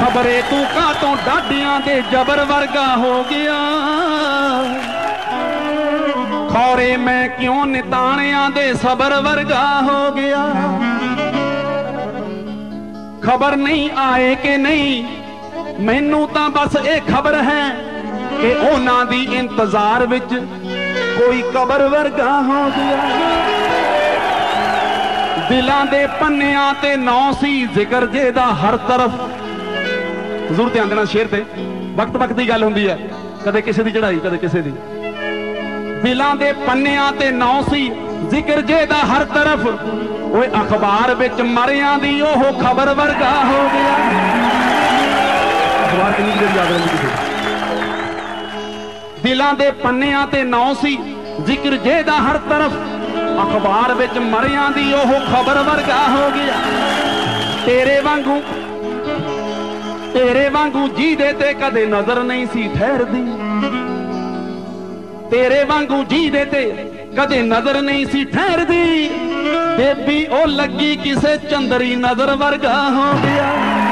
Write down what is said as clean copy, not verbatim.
खबरे तू कातों डाडियां दे जबर वर्गा हो गया, खौरे मैं क्यों निताणियां दे सबर वर्गा हो गया। खबर नहीं आए कि नहीं मैनू तां बस ये खबर है कि उन्हां दी इंतजार विच कोई कबर वर्गा हो गया। दिलां दे पन्नियां ते नौ सी जिक्र जेदा हर तरफ। जरूर ध्यान देना शेर ते वक्त वक्त की गल हुंदी है, कदे किसी दी चढ़ाई कदे किसी दी। दिलां दे पन्नियां ते नौ सी जिक्र जेदा हर तरफ, ओए अखबार विच मरियां दी ओह खबर वर्गा हो गया। अखबार कितनी देर याद रही किसी। दिलां दे पन्नियां ते नौ सी जिक्र जेदा हर तरफ, अखबार विच मरियां दी ओह खबर वर्गा हो गया। तेरे वांगू जी दे ते कदे नजर नहीं सी ठहरदी, तेरे वांगू जी दे ते कदे नजर नहीं सी ठहरदी। बेबी ओ लगी किसे चंदरी नजर वर्गा हो गया।